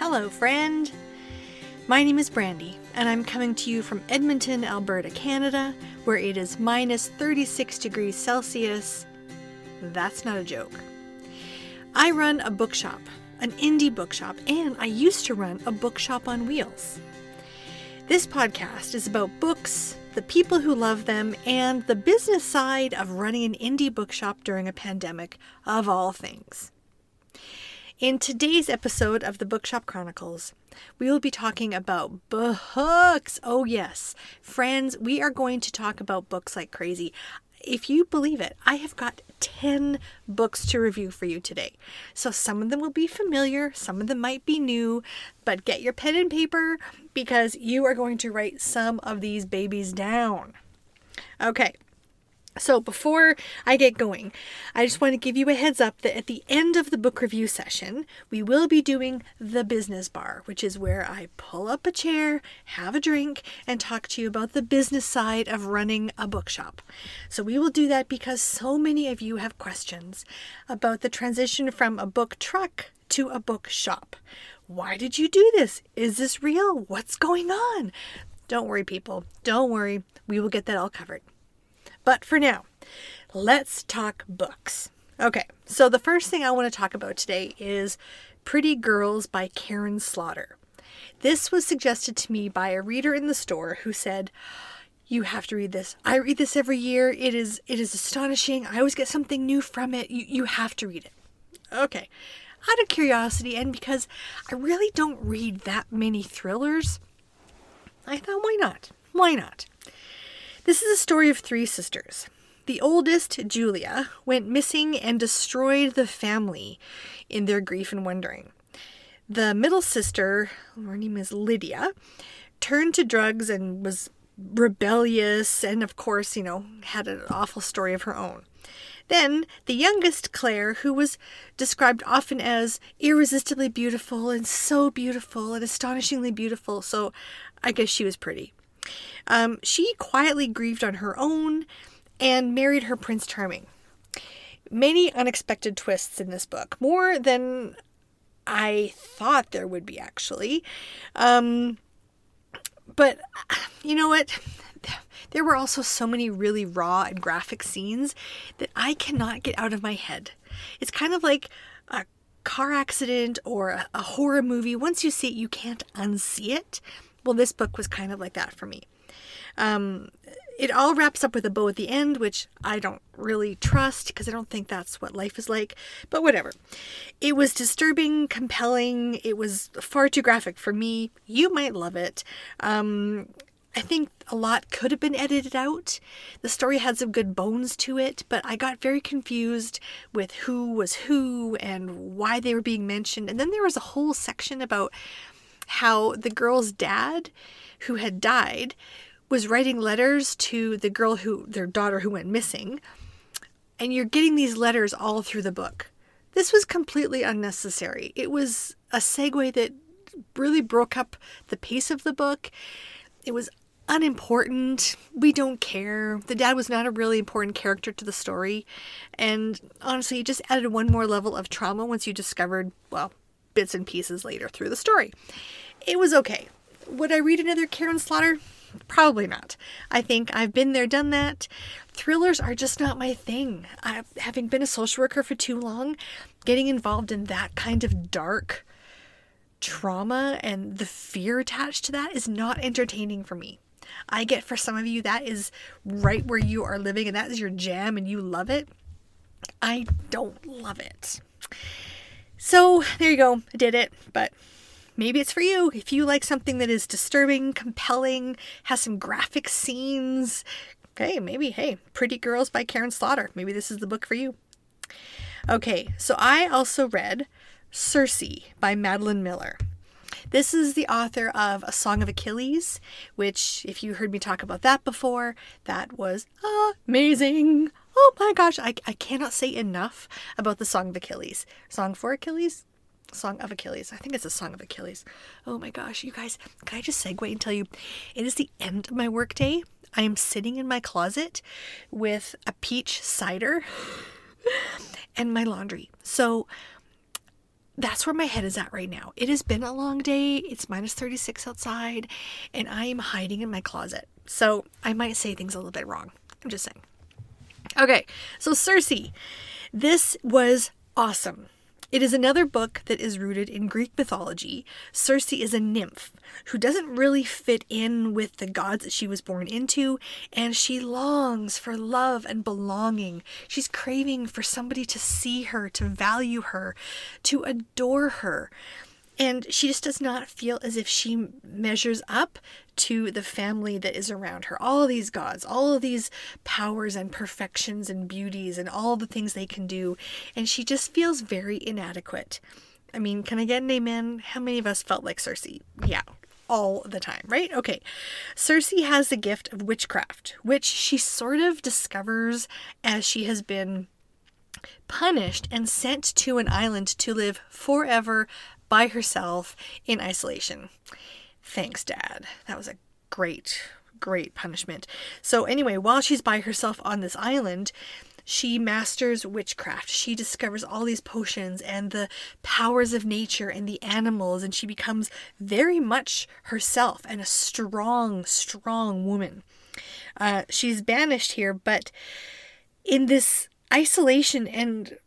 Hello, friend. My name is Brandy, and I'm coming to you from Edmonton, Alberta, Canada, where it is minus 36 degrees Celsius. That's not a joke. I run a bookshop, an indie bookshop, and I used to run a bookshop on wheels. This podcast is about books, the people who love them, and the business side of running an indie bookshop during a pandemic, of all things. In today's episode of the Bookshop Chronicles, we will be talking about books. Oh yes, friends, we are going to talk about books like crazy. If you believe it, I have got 10 books to review for you today. So some of them will be familiar, some of them might be new, but get your pen and paper because you are going to write some of these babies down. Okay. So before I get going, I just want to give you a heads up that at the end of the book review session, we will be doing the business bar, which is where I pull up a chair, have a drink, and talk to you about the business side of running a bookshop. So we will do that because so many of you have questions about the transition from a book truck to a bookshop. Why did you do this? Is this real? What's going on? Don't worry, people. Don't worry. We will get that all covered. But for now, let's talk books. Okay, so the first thing I want to talk about today is Pretty Girls by Karin Slaughter. This was suggested to me by a reader in the store who said, "You have to read this. I read this every year. It is astonishing. I always get something new from it. You have to read it." Okay, out of curiosity and because I really don't read that many thrillers, I thought, why not? Why not? This is a story of three sisters. The oldest, Julia, went missing and destroyed the family in their grief and wondering. The middle sister, her name is Lydia, turned to drugs and was rebellious and, of course, had an awful story of her own. Then the youngest, Claire, who was described often as irresistibly beautiful and so beautiful and astonishingly beautiful, so I guess she was pretty. She quietly grieved on her own and married her Prince Charming. Many unexpected twists in this book, more than I thought there would be, actually. But you know what? There were also so many really raw and graphic scenes that I cannot get out of my head. It's kind of like a car accident or a horror movie. Once you see it, you can't unsee it. Well, this book was kind of like that for me. It all wraps up with a bow at the end, which I don't really trust because I don't think that's what life is like, but whatever. It was disturbing, compelling. It was far too graphic for me. You might love it. I think a lot could have been edited out. The story had some good bones to it, but I got very confused with who was who and why they were being mentioned. And then there was a whole section about how the girl's dad, who had died, was writing letters to the girl their daughter who went missing. And you're getting these letters all through the book. This was completely unnecessary. It was a segue that really broke up the pace of the book. It was unimportant. We don't care. The dad was not a really important character to the story. And honestly, it just added one more level of trauma once you discovered, bits and pieces later through the story. It was okay. Would I read another Karin Slaughter? Probably not. I think I've been there, done that. Thrillers are just not my thing. Having been a social worker for too long, getting involved in that kind of dark trauma and the fear attached to that is not entertaining for me. I get for some of you that is right where you are living and that is your jam and you love it. I don't love it. So there you go. I did it, but maybe it's for you. If you like something that is disturbing, compelling, has some graphic scenes, okay, maybe, Pretty Girls by Karin Slaughter. Maybe this is the book for you. Okay, so I also read Circe by Madeline Miller. This is the author of A Song of Achilles, which, if you heard me talk about that before, that was amazing. Oh my gosh, I cannot say enough about the Song of Achilles. Song for Achilles? Song of Achilles. I think it's a Song of Achilles. Oh my gosh, you guys, can I just segue and tell you, it is the end of my workday. I am sitting in my closet with a peach cider and my laundry. So that's where my head is at right now. It has been a long day. It's minus 36 outside, and I am hiding in my closet. So I might say things a little bit wrong. I'm just saying. Okay, so Circe. This was awesome. It is another book that is rooted in Greek mythology. Circe is a nymph who doesn't really fit in with the gods that she was born into, and she longs for love and belonging. She's craving for somebody to see her, to value her, to adore her. And she just does not feel as if she measures up to the family that is around her. All of these gods, all of these powers and perfections and beauties and all the things they can do. And she just feels very inadequate. I mean, can I get an amen? How many of us felt like Circe? Yeah, all the time, right? Okay. Circe has the gift of witchcraft, which she sort of discovers as she has been punished and sent to an island to live forever by herself in isolation. Thanks, Dad. That was a great punishment. So anyway, while she's by herself on this island, she masters witchcraft. She discovers all these potions and the powers of nature and the animals, and she becomes very much herself and a strong woman. She's banished here, but in this isolation and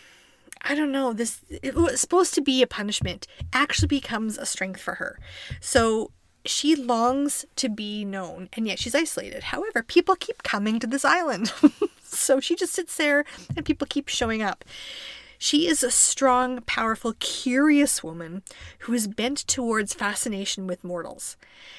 I don't know, it was supposed to be a punishment, actually becomes a strength for her. So she longs to be known, and yet she's isolated. However, people keep coming to this island. So she just sits there, and people keep showing up. She is a strong, powerful, curious woman who is bent towards fascination with mortals.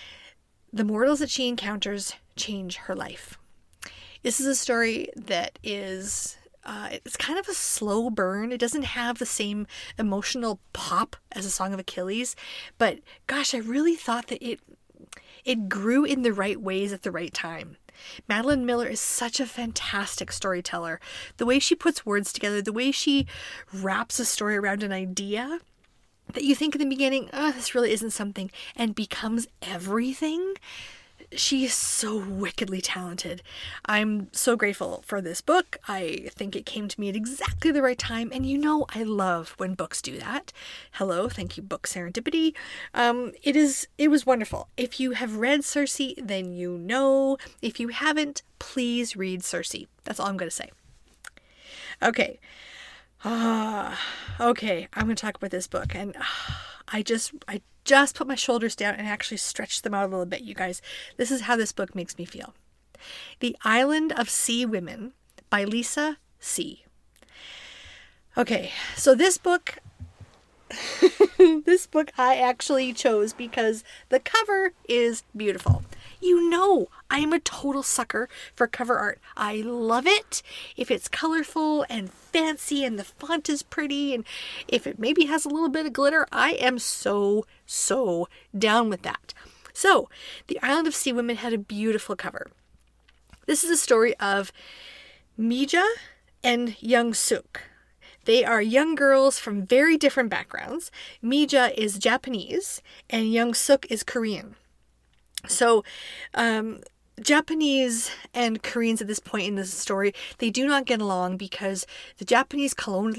The mortals that she encounters change her life. This is a story that is... it's kind of a slow burn. It doesn't have the same emotional pop as A Song of Achilles, but gosh, I really thought that it grew in the right ways at the right time. Madeline Miller is such a fantastic storyteller. The way she puts words together, the way she wraps a story around an idea that you think in the beginning, this really isn't something, and becomes everything. She is so wickedly talented. I'm so grateful for this book. I think it came to me at exactly the right time. And you know I love when books do that. Hello, thank you, Book Serendipity. It was wonderful. If you have read Circe, then you know. If you haven't, please read Circe. That's all I'm going to say. Okay. Okay, I'm going to talk about this book. And I just put my shoulders down and actually stretched them out a little bit, you guys. This is how this book makes me feel. The Island of Sea Women by Lisa C. Okay, so this book I actually chose because the cover is beautiful. You know, I am a total sucker for cover art. I love it. If it's colorful and fancy and the font is pretty and if it maybe has a little bit of glitter, I am so down with that. So, The Island of Sea Women had a beautiful cover. This is a story of Mija and Young Suk. They are young girls from very different backgrounds. Mija is Japanese and Young Suk is Korean. So, Japanese and Koreans at this point in this story, they do not get along because the Japanese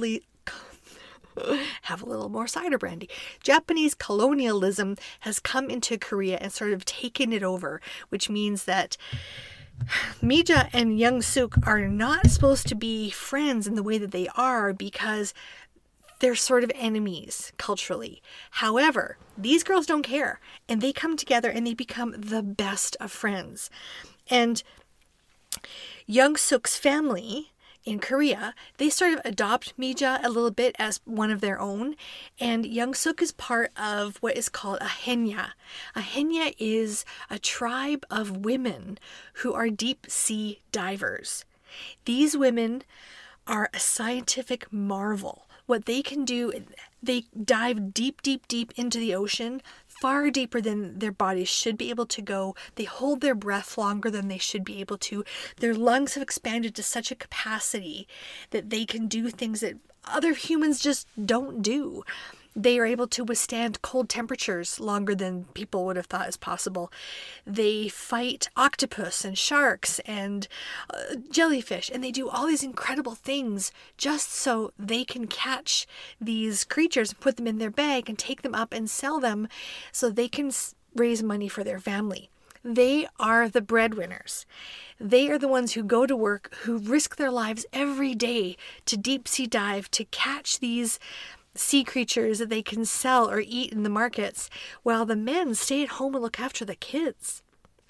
have a little more cider brandy. Japanese colonialism has come into Korea and sort of taken it over, which means that Mija and Young Suk are not supposed to be friends in the way that they are because they're sort of enemies culturally. However, these girls don't care, and they come together and they become the best of friends. And Young Suk's family in Korea, they sort of adopt Mija a little bit as one of their own, and Young Suk is part of what is called a Haenyeo. A Haenyeo is a tribe of women who are deep sea divers. These women are a scientific marvel. What they can do, they dive deep into the ocean, far deeper than their bodies should be able to go. They hold their breath longer than they should be able to. Their lungs have expanded to such a capacity that they can do things that other humans just don't do. They are able to withstand cold temperatures longer than people would have thought is possible. They fight octopus and sharks and jellyfish, and they do all these incredible things just so they can catch these creatures and put them in their bag and take them up and sell them so they can raise money for their family. They are the breadwinners. They are the ones who go to work, who risk their lives every day to deep sea dive, to catch these sea creatures that they can sell or eat in the markets, while the men stay at home and look after the kids.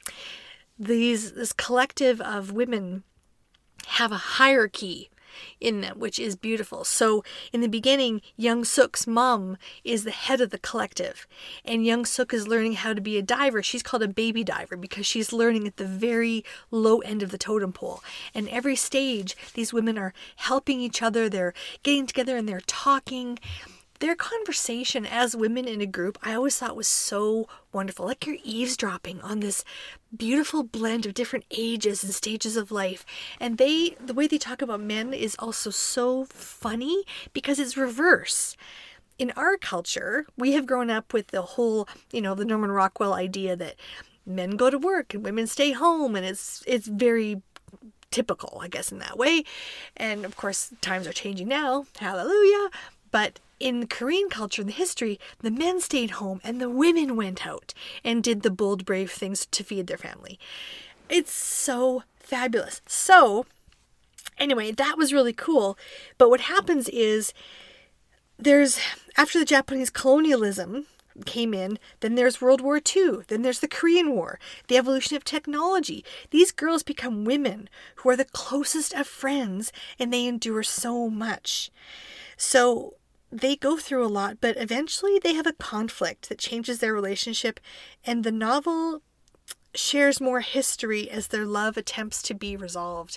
This collective of women have a hierarchy in them, which is beautiful. So in the beginning, Young Suk's mom is the head of the collective, and Young Suk is learning how to be a diver. She's called a baby diver because she's learning at the very low end of the totem pole. And every stage, these women are helping each other. They're getting together and they're talking. Their conversation as women in a group, I always thought was so wonderful. Like you're eavesdropping on this beautiful blend of different ages and stages of life. And the way they talk about men is also so funny because it's reverse. In our culture, we have grown up with the whole, the Norman Rockwell idea that men go to work and women stay home. And it's very typical, I guess, in that way. And of course, times are changing now. Hallelujah. But in Korean culture, in the history, the men stayed home and the women went out and did the bold, brave things to feed their family. It's so fabulous. So, anyway, that was really cool. But what happens is after the Japanese colonialism came in, then there's World War II, then there's the Korean War, the evolution of technology. These girls become women who are the closest of friends, and they endure so much. So they go through a lot, but eventually they have a conflict that changes their relationship, and the novel shares more history as their love attempts to be resolved.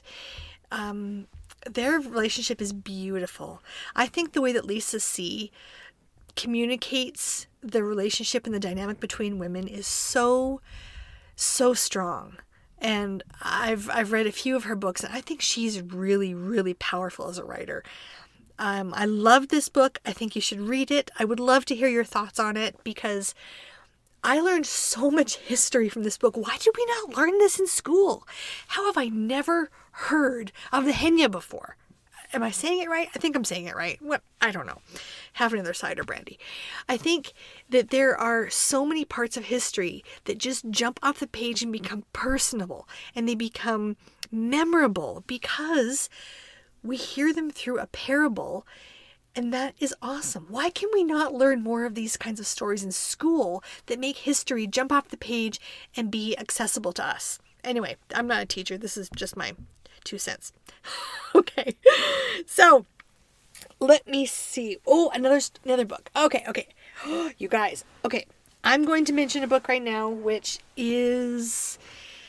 Their relationship is beautiful. I think the way that Lisa C. communicates the relationship and the dynamic between women is so strong. And I've read a few of her books, and I think she's really, really powerful as a writer. I love this book. I think you should read it. I would love to hear your thoughts on it because I learned so much history from this book. Why did we not learn this in school? How have I never heard of the Henya before? Am I saying it right? I think I'm saying it right. What? I don't know. Have another cider brandy. I think that there are so many parts of history that just jump off the page and become personable, and they become memorable because we hear them through a parable, and that is awesome. Why can we not learn more of these kinds of stories in school that make history jump off the page and be accessible to us? Anyway, I'm not a teacher. This is just my 2 cents. Okay. So, let me see. Oh, another book. Okay. You guys. Okay. I'm going to mention a book right now, which is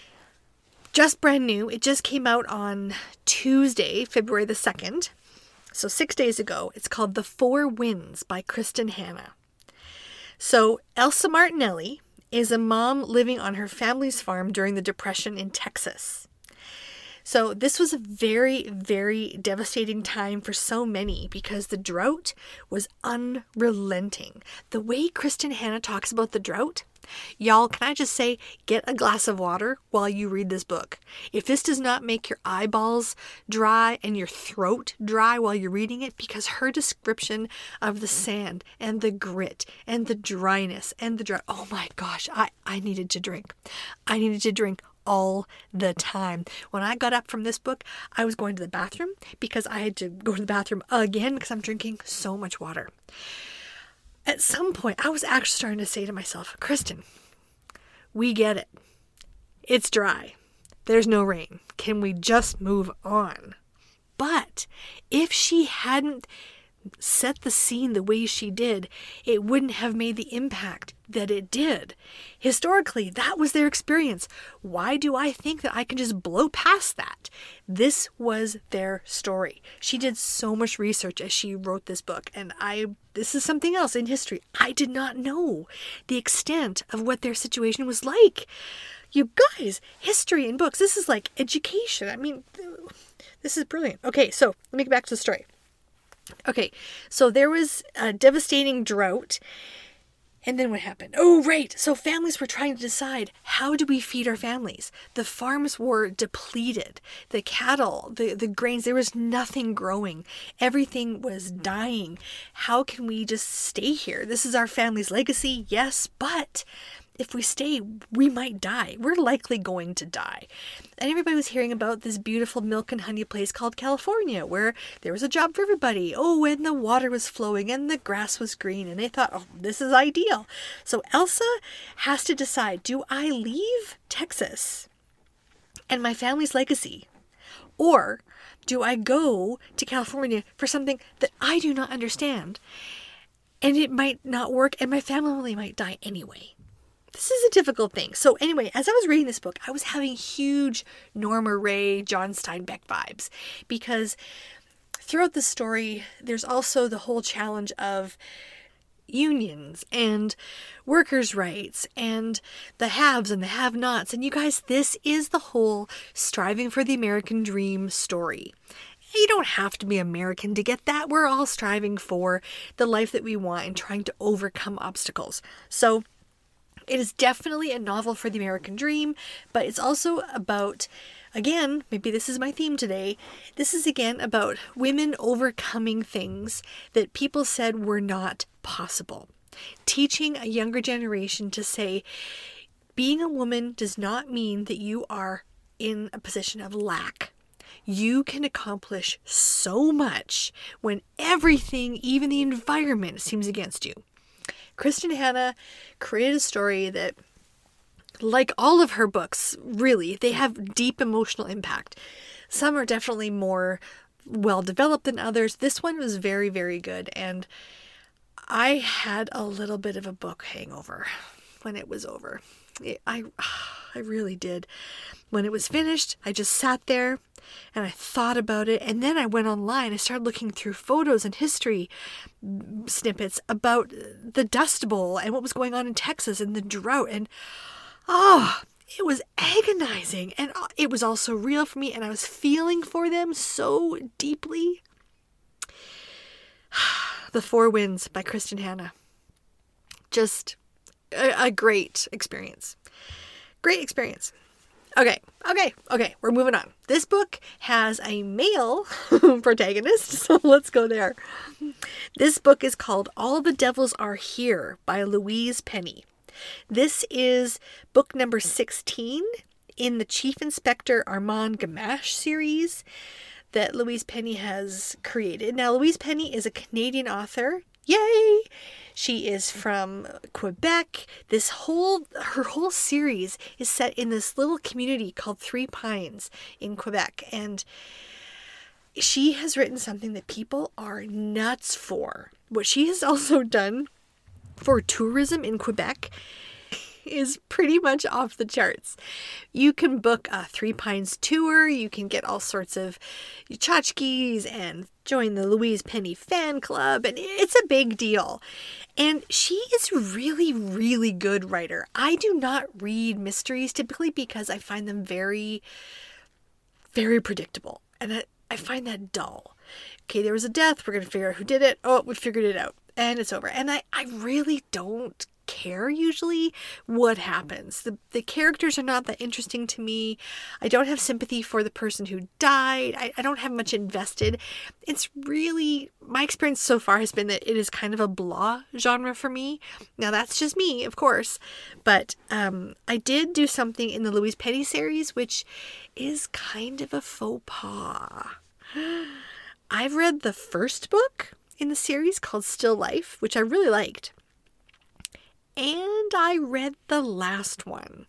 just brand new. It just came out on Tuesday, February the 2nd. So 6 days ago. It's called The Four Winds by Kristen Hanna. So Elsa Martinelli is a mom living on her family's farm during the Depression in Texas. So this was a very, very devastating time for so many because the drought was unrelenting. The way Kristen Hanna talks about the drought, y'all, can I just say, get a glass of water while you read this book. If this does not make your eyeballs dry and your throat dry while you're reading it, because her description of the sand and the grit and the dryness and the drought, oh my gosh, I needed to drink. I needed to drink all the time. When I got up from this book, I was going to the bathroom because I had to go to the bathroom again because I'm drinking so much water. At some point, I was actually starting to say to myself, Kristen, we get it. It's dry. There's no rain. Can we just move on? But if she hadn't set the scene the way she did, it wouldn't have made the impact that it did. Historically, that was their experience. Why do I think that I can just blow past that? This was their story. She did so much research as she wrote this book, and this is something else in history. I did not know the extent of what their situation was like. You guys, history and books, this is like education. I mean, this is brilliant. Okay, so let me get back to the story. Okay, so there was a devastating drought. And then what happened? Oh, right. So families were trying to decide, how do we feed our families? The farms were depleted. The cattle, the grains, there was nothing growing. Everything was dying. How can we just stay here? This is our family's legacy, yes, but if we stay, we might die. We're likely going to die. And everybody was hearing about this beautiful milk and honey place called California, where there was a job for everybody. Oh, and the water was flowing and the grass was green. And they thought, oh, this is ideal. So Elsa has to decide, do I leave Texas and my family's legacy? Or do I go to California for something that I do not understand? And it might not work and my family might die anyway. This is a difficult thing. So anyway, as I was reading this book, I was having huge Norma Rae, John Steinbeck vibes, because throughout the story, there's also the whole challenge of unions and workers' rights and the haves and the have-nots. And you guys, this is the whole striving for the American dream story. You don't have to be American to get that. We're all striving for the life that we want and trying to overcome obstacles. So it is definitely a novel for the American dream, but it's also about, again, maybe this is my theme today, this is again about women overcoming things that people said were not possible. Teaching a younger generation to say, being a woman does not mean that you are in a position of lack. You can accomplish so much when everything, even the environment, seems against you. Kristin Hannah created a story that, like all of her books, really, they have deep emotional impact. Some are definitely more well-developed than others. This one was very, very good, and I had a little bit of a book hangover when it was over. I really did. When it was finished, I just sat there and I thought about it, and then I went online. I started looking through photos and history snippets about the Dust Bowl and what was going on in Texas and the drought, and it was agonizing, and it was also real for me, and I was feeling for them so deeply. The Four Winds by Kristin Hannah. Just a great experience. Great experience. Okay, we're moving on. This book has a male protagonist, so let's go there. This book is called All the Devils Are Here by Louise Penny. This is book number 16 in the Chief Inspector Armand Gamache series that Louise Penny has created. Now, Louise Penny is a Canadian author. Yay! She is from Quebec. Her whole series is set in this little community called Three Pines in Quebec. And she has written something that people are nuts for. What she has also done for tourism in Quebec is pretty much off the charts. You can book a Three Pines tour. You can get all sorts of tchotchkes and join the Louise Penny fan club. And it's a big deal. And she is really, really good writer. I do not read mysteries typically because I find them very, very predictable. And I find that dull. Okay, there was a death. We're going to figure out who did it. Oh, we figured it out. And it's over. And I really don't care usually what happens. The characters are not that interesting to me. I don't have sympathy for the person who died. I don't have much invested. It's really, my experience so far has been that it is kind of a blah genre for me. Now that's just me, of course, but I did do something in the Louise Penny series which is kind of a faux pas. I've read the first book in the series called Still Life, which I really liked. And I read the last one.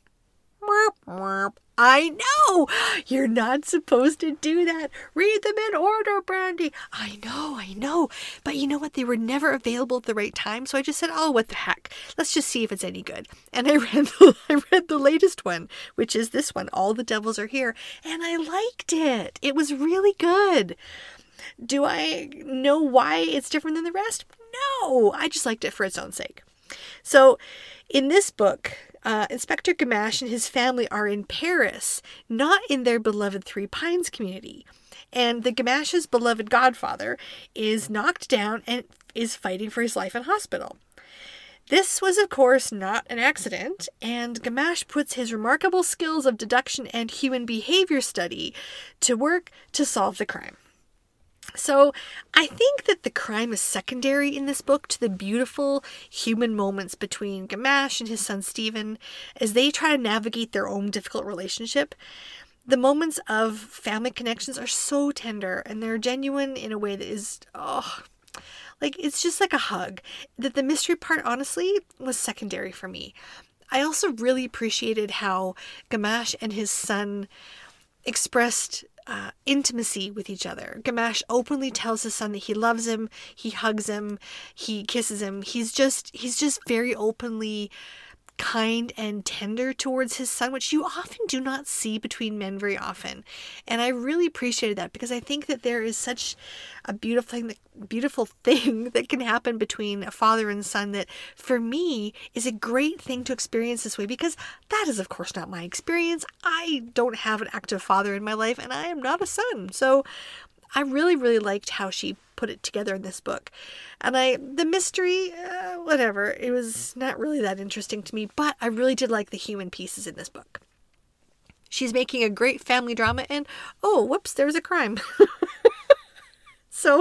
I know! You're not supposed to do that. Read them in order, Brandy. I know. But you know what? They were never available at the right time. So I just said, oh, what the heck? Let's just see if it's any good. And I read the latest one, which is this one, All the Devils Are Here. And I liked it. It was really good. Do I know why it's different than the rest? No. I just liked it for its own sake. So in this book, Inspector Gamache and his family are in Paris, not in their beloved Three Pines community. And the Gamache's beloved godfather is knocked down and is fighting for his life in hospital. This was, of course, not an accident, and Gamache puts his remarkable skills of deduction and human behavior study to work to solve the crime. So I think that the crime is secondary in this book to the beautiful human moments between Gamache and his son Stephen as they try to navigate their own difficult relationship. The moments of family connections are so tender, and they're genuine in a way that is, it's just like a hug. That the mystery part, honestly, was secondary for me. I also really appreciated how Gamache and his son expressed intimacy with each other. Gamache openly tells his son that he loves him, he hugs him, he kisses him. He's just very openly kind and tender towards his son, which you often do not see between men very often. And I really appreciated that because I think that there is such a beautiful thing that can happen between a father and son that for me is a great thing to experience this way, because that is of course not my experience. I don't have an active father in my life and I am not a son. So I really, really liked how she put it together in this book. And the mystery, whatever, it was not really that interesting to me, but I really did like the human pieces in this book. She's making a great family drama and, oh, whoops, there's a crime. So,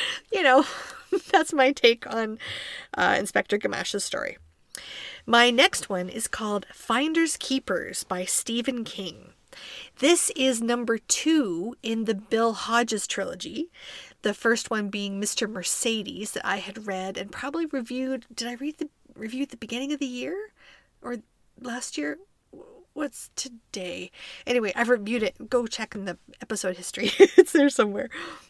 that's my take on Inspector Gamache's story. My next one is called Finders Keepers by Stephen King. This is number 2 in the Bill Hodges trilogy. The first one being Mr. Mercedes that I had read and probably reviewed. Did I read the review at the beginning of the year or last year? What's today? Anyway, I've reviewed it. Go check in the episode history. It's there somewhere.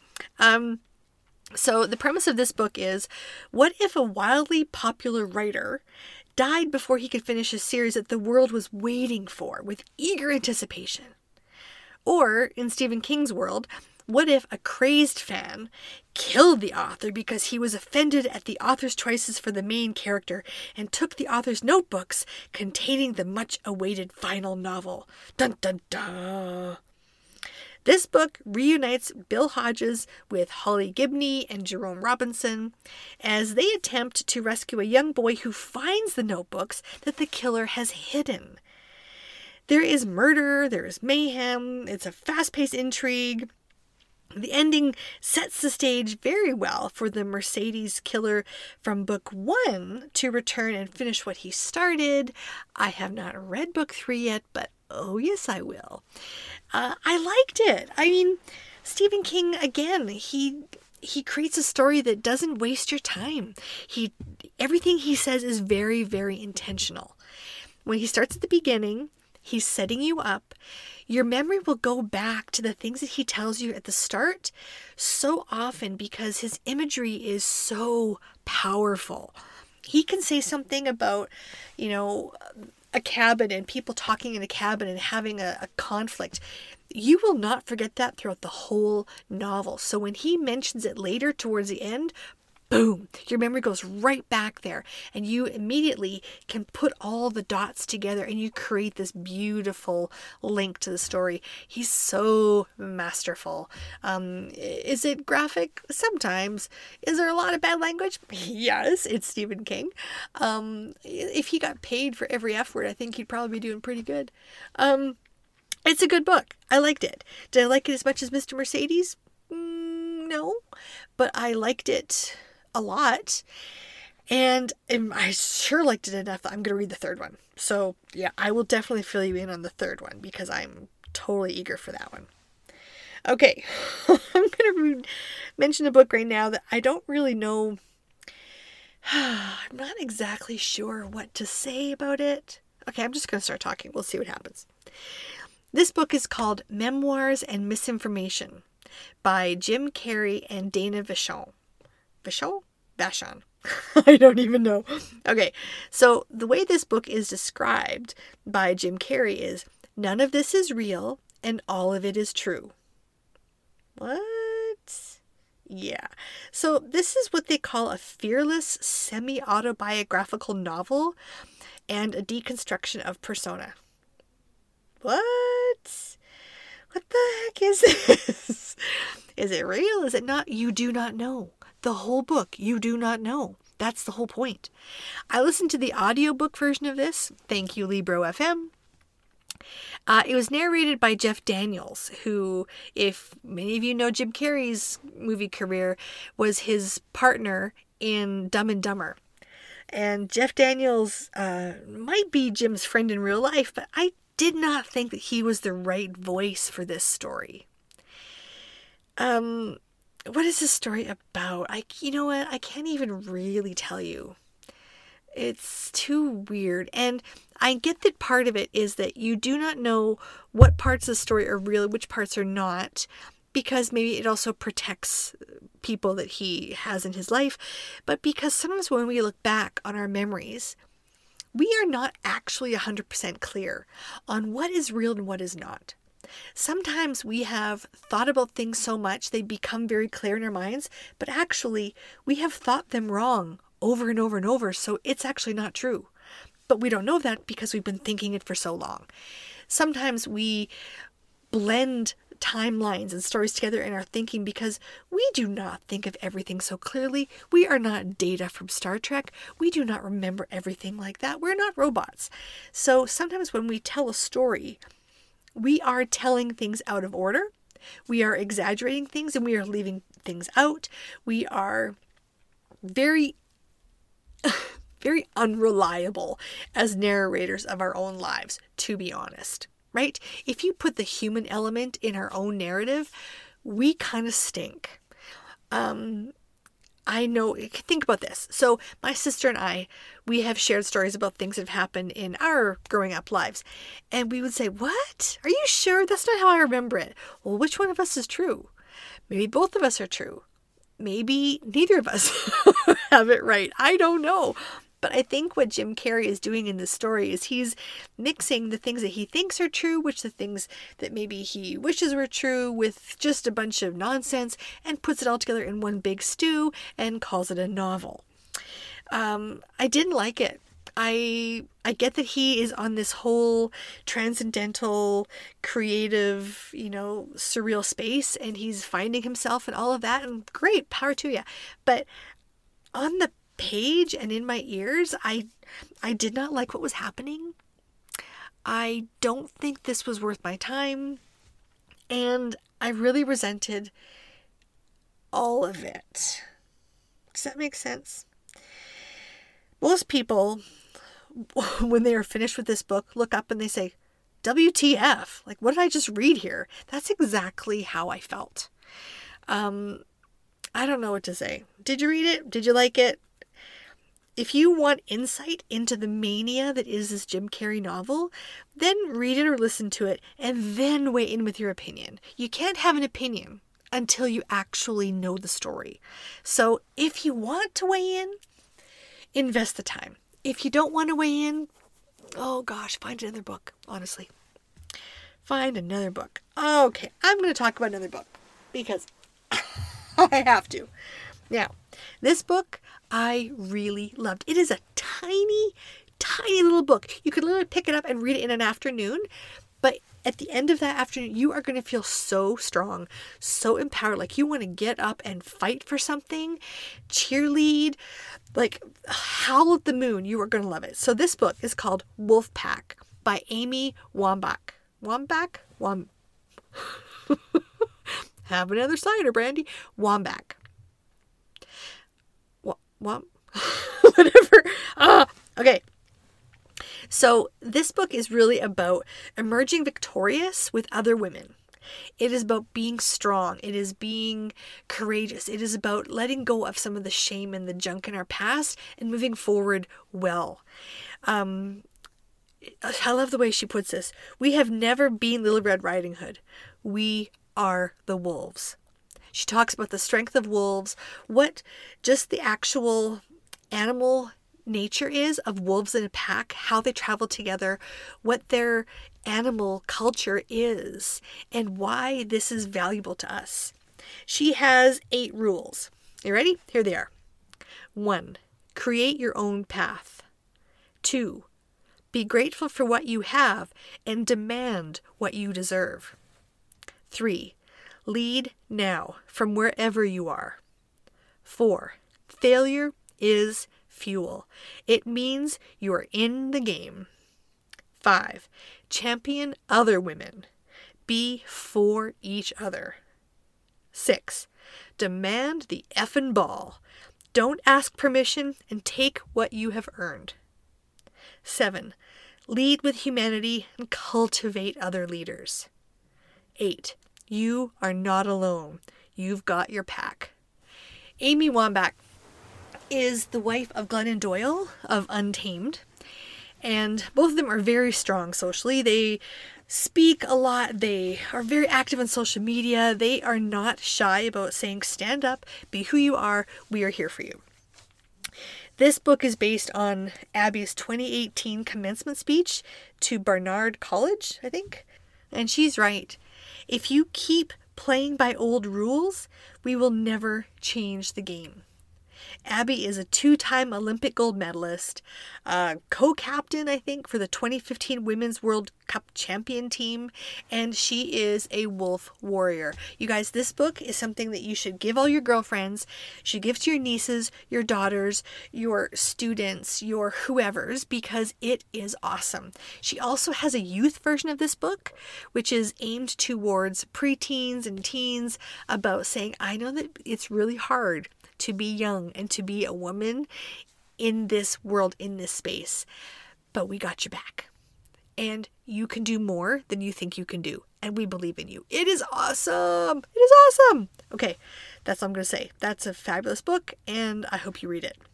So the premise of this book is, what if a wildly popular writer died before he could finish a series that the world was waiting for with eager anticipation? Or, in Stephen King's world, what if a crazed fan killed the author because he was offended at the author's choices for the main character and took the author's notebooks containing the much-awaited final novel? Dun dun dun! This book reunites Bill Hodges with Holly Gibney and Jerome Robinson as they attempt to rescue a young boy who finds the notebooks that the killer has hidden. There is murder, there is mayhem, it's a fast-paced intrigue. The ending sets the stage very well for the Mercedes killer from book 1 to return and finish what he started. I have not read book 3 yet, but oh yes I will. I liked it. I mean, Stephen King, again, he creates a story that doesn't waste your time. Everything he says is very, very intentional. When he starts at the beginning, he's setting you up. Your memory will go back to the things that he tells you at the start so often because his imagery is so powerful. He can say something about, a cabin and people talking in a cabin and having a conflict. You will not forget that throughout the whole novel. So when he mentions it later towards the end, boom, your memory goes right back there and you immediately can put all the dots together and you create this beautiful link to the story. He's so masterful. Is it graphic? Sometimes. Is there a lot of bad language? Yes, it's Stephen King. If he got paid for every F word, I think he'd probably be doing pretty good. It's a good book. I liked it. Did I like it as much as Mr. Mercedes? No, but I liked it a lot, and I sure liked it enough that I'm going to read the third one. So yeah, I will definitely fill you in on the third one because I'm totally eager for that one. Okay, I'm going to mention a book right now that I don't really know. I'm not exactly sure what to say about it. Okay, I'm just going to start talking. We'll see what happens. This book is called Memoirs and Misinformation by Jim Carrey and Dana Vachon. Vachon? I don't even know. Okay, so the way this book is described by Jim Carrey is, none of this is real and all of it is true. What? Yeah. So this is what they call a fearless semi-autobiographical novel. and a deconstruction of persona. What? What the heck is this? Is it real? Is it not? You do not know. The whole book, you do not know. That's the whole point. I listened to the audiobook version of this. Thank you, Libro FM. It was narrated by Jeff Daniels, who, if many of you know Jim Carrey's movie career, was his partner in Dumb and Dumber. And Jeff Daniels might be Jim's friend in real life, but I did not think that he was the right voice for this story. What is this story about? You know what? I can't even really tell you. It's too weird. And I get that part of it is that you do not know what parts of the story are real, which parts are not, because maybe it also protects people that he has in his life. But because sometimes when we look back on our memories, we are not actually 100% clear on what is real and what is not. Sometimes we have thought about things so much they become very clear in our minds, but actually we have thought them wrong over and over and over, so it's actually not true. But we don't know that because we've been thinking it for so long. Sometimes we blend timelines and stories together in our thinking because we do not think of everything so clearly. We are not Data from Star Trek. We do not remember everything like that. We're not robots. So sometimes when we tell a story, we are telling things out of order. We are exaggerating things and we are leaving things out. We are very very unreliable as narrators of our own lives, to be honest, right? If you put the human element in our own narrative, we kind of stink. I know, think about this. So my sister and I, we have shared stories about things that have happened in our growing up lives. And we would say, what? Are you sure? That's not how I remember it. Well, which one of us is true? Maybe both of us are true. Maybe neither of us have it right. I don't know. But I think what Jim Carrey is doing in this story is he's mixing the things that he thinks are true, which the things that maybe he wishes were true, with just a bunch of nonsense, and puts it all together in one big stew and calls it a novel. I didn't like it. I get that he is on this whole transcendental, creative, surreal space, and he's finding himself and all of that, and great, power to you. But on the page and in my ears, I did not like what was happening. I don't think this was worth my time, and I really resented all of it. Does that make sense? Most people, when they are finished with this book, look up and they say, WTF? Like, what did I just read here? That's exactly how I felt. I don't know what to say. Did you read it? Did you like it? If you want insight into the mania that is this Jim Carrey novel, then read it or listen to it and then weigh in with your opinion. You can't have an opinion until you actually know the story. So if you want to weigh in, invest the time. If you don't want to weigh in, oh gosh, find another book, honestly. Find another book. Okay, I'm going to talk about another book because I have to. Now, this book I really loved. It is a tiny, tiny little book. You could literally pick it up and read it in an afternoon, but at the end of that afternoon, you are going to feel so strong, so empowered, like you want to get up and fight for something, cheerlead, like howl at the moon. You are going to love it. So this book is called Wolfpack by Amy Wambach. Wambach? Have another cider, Brandy. Wambach. Whatever. Okay. So this book is really about emerging victorious with other women. It is about being strong. It is being courageous. It is about letting go of some of the shame and the junk in our past and moving forward well. I love the way she puts this. We have never been Little Red Riding Hood. We are the wolves. She talks about the strength of wolves, what just the actual animal nature is of wolves in a pack, how they travel together, what their animal culture is, and why this is valuable to us. She has 8 rules. You ready? Here they are. 1, create your own path. 2, Be grateful for what you have and demand what you deserve. 3. Lead now from wherever you are. 4. Failure is fuel. It means you are in the game. 5. Champion other women. Be for each other. 6. Demand the effing ball. Don't ask permission and take what you have earned. 7. Lead with humanity and cultivate other leaders. 8. You are not alone. You've got your pack. Amy Wambach is the wife of Glennon Doyle of Untamed, and both of them are very strong socially. They speak a lot. They are very active on social media. They are not shy about saying, stand up, be who you are. We are here for you. This book is based on Abby's 2018 commencement speech to Barnard College, I think. And she's right. If you keep playing by old rules, we will never change the game. Abby is a 2-time Olympic gold medalist, co-captain, I think, for the 2015 Women's World Cup champion team, and she is a wolf warrior. You guys, this book is something that you should give all your girlfriends, you should give to your nieces, your daughters, your students, your whoever's, because it is awesome. She also has a youth version of this book, which is aimed towards preteens and teens, about saying, I know that it's really hard to be young and to be a woman in this world, in this space, but we got your back. And you can do more than you think you can do. And we believe in you. It is awesome. It is awesome. Okay, that's all I'm going to say. That's a fabulous book, and I hope you read it.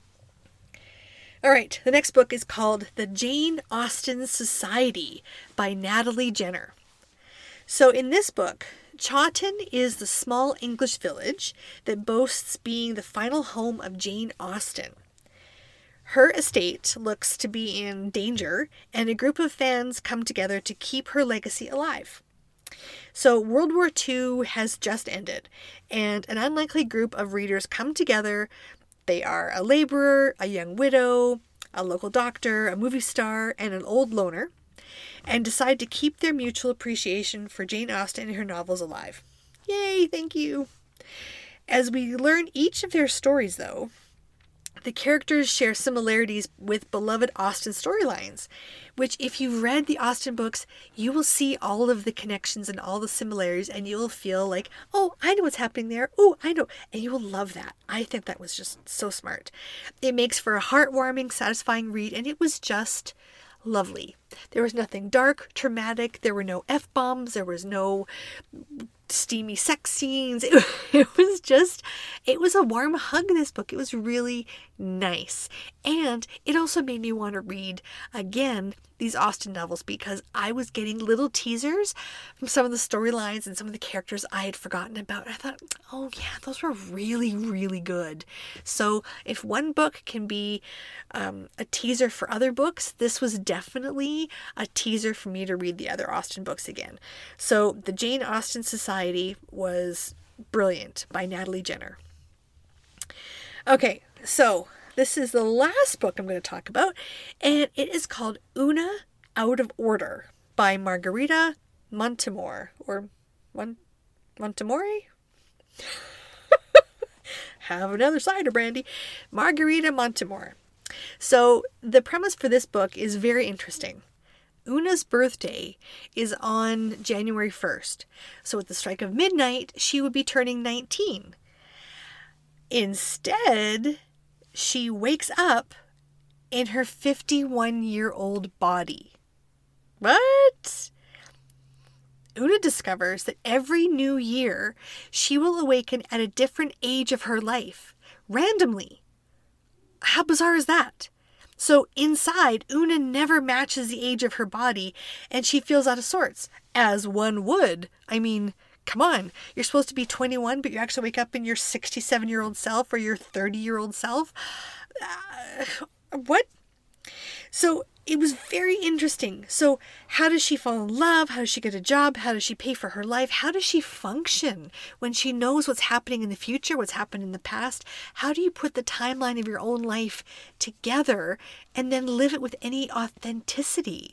All right, the next book is called The Jane Austen Society by Natalie Jenner. So in this book, Chawton is the small English village that boasts being the final home of Jane Austen. Her estate looks to be in danger, and a group of fans come together to keep her legacy alive. So World War II has just ended, and an unlikely group of readers come together. They are a laborer, a young widow, a local doctor, a movie star, and an old loner, and decide to keep their mutual appreciation for Jane Austen and her novels alive. Yay, thank you. As we learn each of their stories, though, the characters share similarities with beloved Austen storylines, which if you've read the Austen books, you will see all of the connections and all the similarities, and you'll feel like, oh, I know what's happening there. Oh, I know. And you will love that. I think that was just so smart. It makes for a heartwarming, satisfying read, and it was just lovely. There was nothing dark, traumatic. There were no F-bombs. There was no steamy sex scenes. It was a warm hug, this book. It was really nice. And it also made me want to read again these Austen novels, because I was getting little teasers from some of the storylines and some of the characters I had forgotten about. I thought, oh yeah, those were really, really good. So if one book can be a teaser for other books, this was definitely a teaser for me to read the other Austen books again. So The Jane Austen Society was brilliant by Natalie Jenner. Okay, so this is the last book I'm going to talk about, and it is called Una Out of Order by Margarita Montemor, or Montemori? Have another cider, Brandy. Margarita Montemor. So the premise for this book is very interesting. Una's birthday is on January 1st. So at the strike of midnight, she would be turning 19. Instead, she wakes up in her 51-year-old body. What? Una discovers that every new year, she will awaken at a different age of her life, randomly. How bizarre is that? So inside, Una never matches the age of her body, and she feels out of sorts, as one would. I mean, come on, you're supposed to be 21, but you actually wake up in your 67-year-old self or your 30-year-old self? What? So it was very interesting. So how does she fall in love? How does she get a job? How does she pay for her life? How does she function when she knows what's happening in the future, what's happened in the past? How do you put the timeline of your own life together and then live it with any authenticity?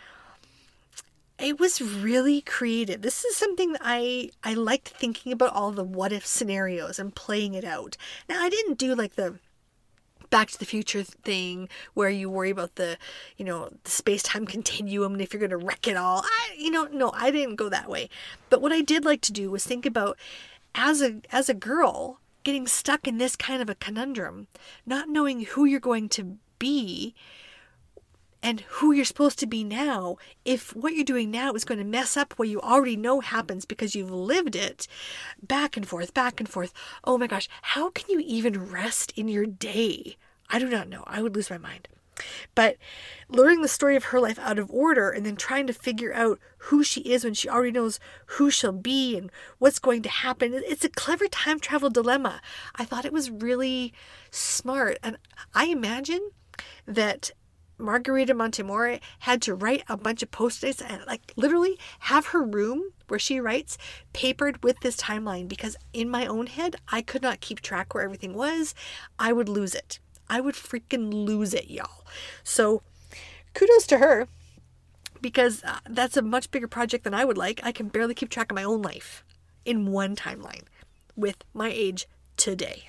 It was really creative. This is something that I liked thinking about, all the what if scenarios and playing it out. Now, I didn't do like the Back to the Future thing where you worry about the space-time continuum and if you're going to wreck it all. No, I didn't go that way. But what I did like to do was think about as a girl getting stuck in this kind of a conundrum, not knowing who you're going to be and who you're supposed to be now, if what you're doing now is going to mess up what you already know happens because you've lived it, back and forth, back and forth. Oh my gosh, how can you even rest in your day? I do not know. I would lose my mind. But learning the story of her life out of order and then trying to figure out who she is when she already knows who she'll be and what's going to happen. It's a clever time travel dilemma. I thought it was really smart. And I imagine that Margarita Montemori had to write a bunch of Post-its and literally have her room where she writes papered with this timeline, because in my own head, I could not keep track where everything was. I would lose it. I would freaking lose it, y'all. So kudos to her, because that's a much bigger project than I would like. I can barely keep track of my own life in one timeline with my age today.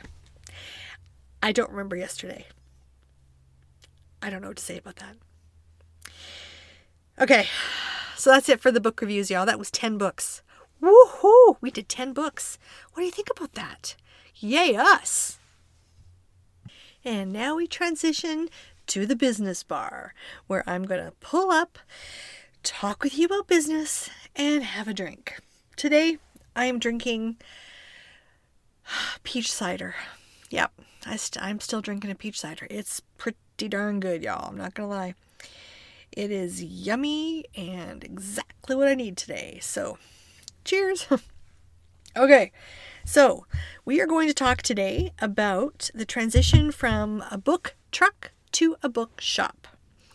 I don't remember yesterday. I don't know what to say about that. Okay, so that's it for the book reviews, y'all. That was 10 books. Woohoo! We did 10 books. What do you think about that? Yay us! And now we transition to the business bar, where I'm going to pull up, talk with you about business, and have a drink. Today, I am drinking peach cider. Yep, I'm still drinking a peach cider. It's pretty darn good, y'all. I'm not gonna lie. It is yummy and exactly what I need today. So, cheers. Okay, so we are going to talk today about the transition from a book truck to a book shop.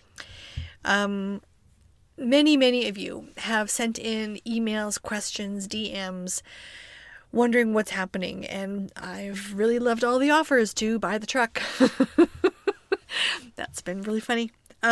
Many of you have sent in emails, questions, DMs, wondering what's happening, and I've really loved all the offers to buy the truck. That's been really funny.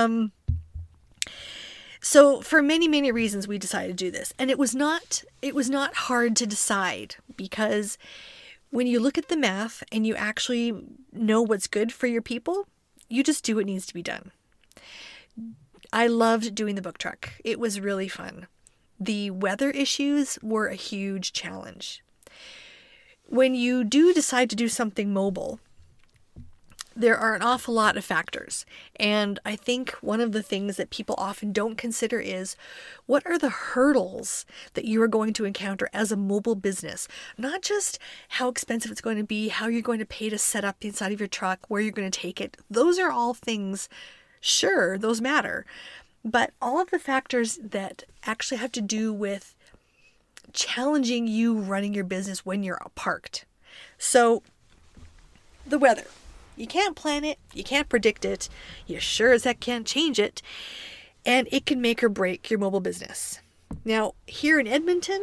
So for many reasons we decided to do this, and it was not hard to decide, because when you look at the math and you actually know what's good for your people, you just do what needs to be done. I loved doing the book truck. It was really fun. The weather issues were a huge challenge. When you do decide to do something mobile, there are an awful lot of factors. And I think one of the things that people often don't consider is, what are the hurdles that you are going to encounter as a mobile business? Not just how expensive it's going to be, how you're going to pay to set up the inside of your truck, where you're going to take it. Those are all things, sure, those matter. But all of the factors that actually have to do with challenging you running your business when you're parked. So, the weather. You can't plan it. You can't predict it. You sure as heck can't change it. And it can make or break your mobile business. Now, here in Edmonton,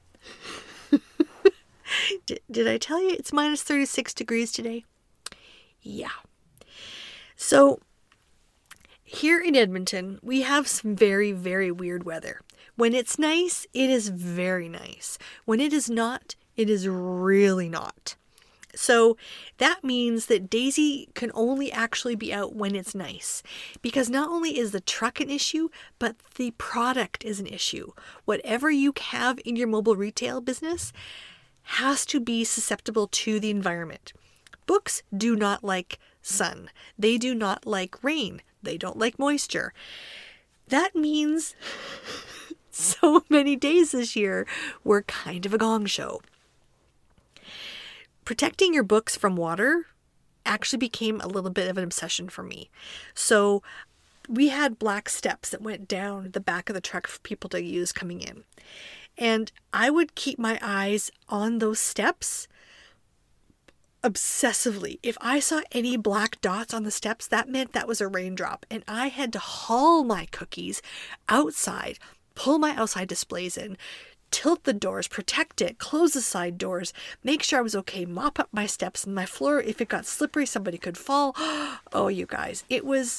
did I tell you it's minus 36 degrees today? Yeah. So, here in Edmonton, we have some very weird weather. When it's nice, it is very nice. When it is not, it is really not. So that means that Daisy can only actually be out when it's nice, because not only is the truck an issue, but the product is an issue. Whatever you have in your mobile retail business has to be susceptible to the environment. Books do not like sun. They do not like rain. They don't like moisture. That means so many days this year were kind of a gong show. Protecting your books from water actually became a little bit of an obsession for me. So we had black steps that went down the back of the truck for people to use coming in. And I would keep my eyes on those steps obsessively. If I saw any black dots on the steps, that meant that was a raindrop. And I had to haul my cookies outside, pull my outside displays in, tilt the doors, protect it, close the side doors, make sure I was okay, mop up my steps and my floor. If it got slippery, somebody could fall. Oh, you guys, it was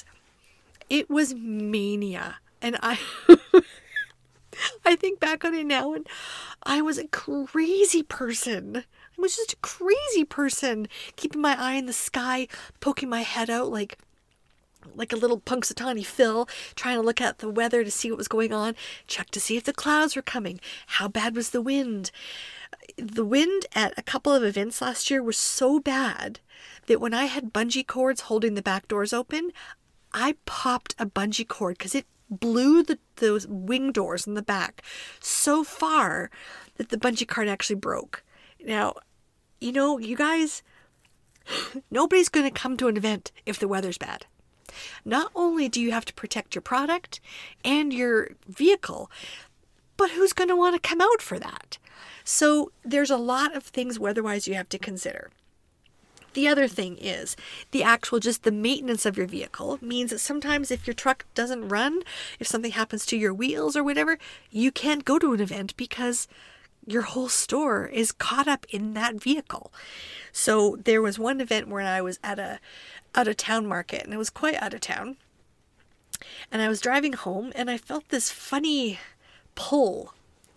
mania. And I think back on it now, and I was a crazy person. I was just a crazy person, keeping my eye in the sky, poking my head out like a little Punxsutawney Phil, trying to look at the weather to see what was going on, check to see if the clouds were coming. How bad was the wind? The wind at a couple of events last year was so bad that when I had bungee cords holding the back doors open, I popped a bungee cord because it blew those wing doors in the back so far that the bungee cord actually broke. Now, you guys, nobody's going to come to an event if the weather's bad. Not only do you have to protect your product and your vehicle, but who's going to want to come out for that? So there's a lot of things weather-wise you have to consider. The other thing is just the maintenance of your vehicle means that sometimes if your truck doesn't run, if something happens to your wheels or whatever, you can't go to an event because your whole store is caught up in that vehicle. So there was one event where I was at a out-of-town market, and it was quite out of town. And I was driving home, and I felt this funny pull.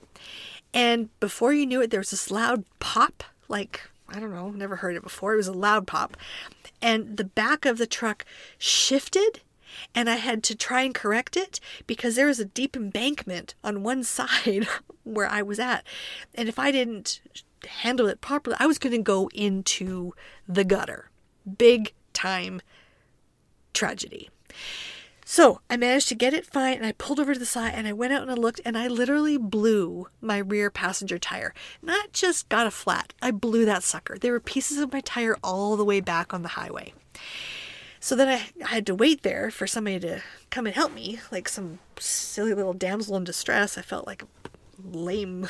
And before you knew it, there was this loud pop, like, I don't know, never heard it before. It was a loud pop. And the back of the truck shifted, and I had to try and correct it because there was a deep embankment on one side where I was at. And if I didn't handle it properly, I was going to go into the gutter. Big time tragedy. So I managed to get it fine, and I pulled over to the side, and I went out and I looked, and I literally blew my rear passenger tire. Not just got a flat, I blew that sucker. There were pieces of my tire all the way back on the highway. So then I had to wait there for somebody to come and help me, like some silly little damsel in distress. I felt like a lame,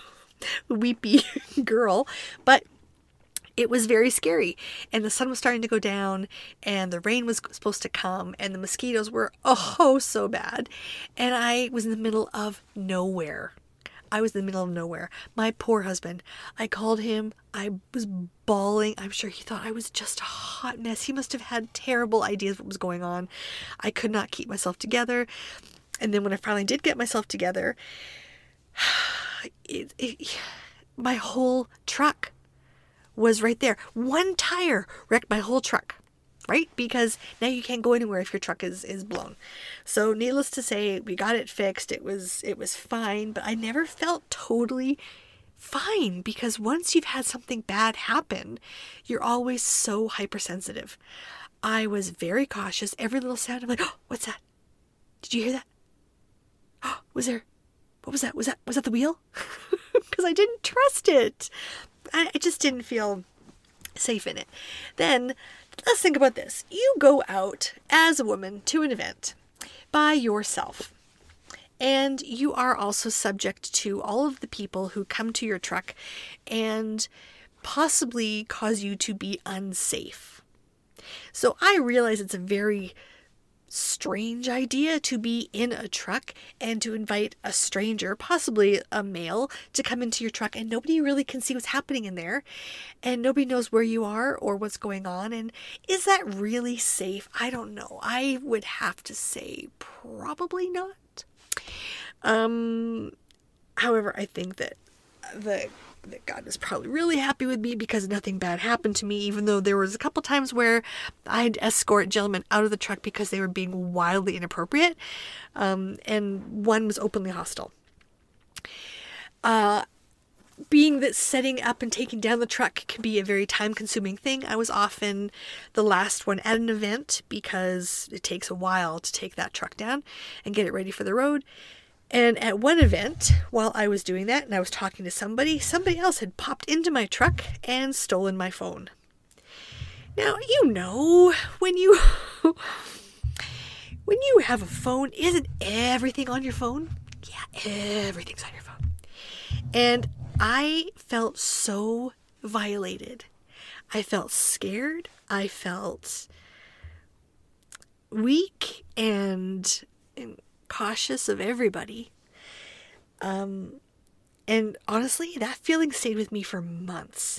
weepy girl, but it was very scary, and the sun was starting to go down, and the rain was supposed to come, and the mosquitoes were so bad, and I was in the middle of nowhere. My poor husband, I called him, I was bawling. I'm sure he thought I was just a hot mess. He must have had terrible ideas what was going on. I could not keep myself together, and then when I finally did get myself together, my whole truck was right there. One tire wrecked my whole truck, right? Because now you can't go anywhere if your truck is blown. So needless to say, we got it fixed. It was fine, but I never felt totally fine because once you've had something bad happen, you're always so hypersensitive. I was very cautious. Every little sound, I'm like, oh, what's that? Did you hear that? Oh, what was that? Was that the wheel? Because I didn't trust it. I just didn't feel safe in it. Then let's think about this. You go out as a woman to an event by yourself, and you are also subject to all of the people who come to your truck and possibly cause you to be unsafe. So I realize it's a very strange idea to be in a truck and to invite a stranger, possibly a male, to come into your truck, and nobody really can see what's happening in there, and nobody knows where you are or what's going on. And is that really safe? I don't know. I would have to say probably not. However, I think that God was probably really happy with me because nothing bad happened to me, even though there was a couple times where I had to escort gentlemen out of the truck because they were being wildly inappropriate, and one was openly hostile. Being that setting up and taking down the truck can be a very time-consuming thing, I was often the last one at an event because it takes a while to take that truck down and get it ready for the road. And at one event, while I was doing that and I was talking to somebody else had popped into my truck and stolen my phone. Now, when you have a phone, isn't everything on your phone? Yeah, everything's on your phone. And I felt so violated. I felt scared. I felt weak and cautious of everybody. And honestly, that feeling stayed with me for months.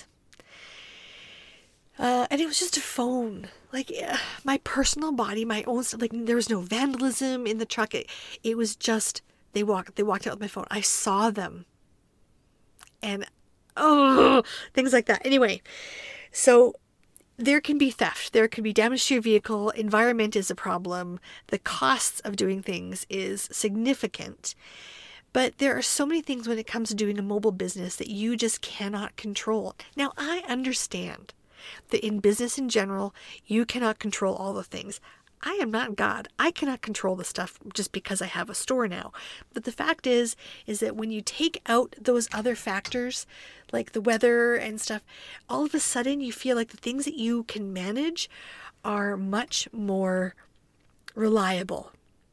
And it was just a phone. Like, my personal body, my own stuff. Like, there was no vandalism in the truck. It was just, they walked out with my phone. I saw them. And, things like that. Anyway, so there can be theft. There can be damage to your vehicle. Environment is a problem. The costs of doing things is significant. But there are so many things when it comes to doing a mobile business that you just cannot control. Now, I understand that in business in general, you cannot control all the things. I am not God. I cannot control the stuff just because I have a store now. But the fact is that when you take out those other factors, like the weather and stuff, all of a sudden you feel like the things that you can manage are much more reliable.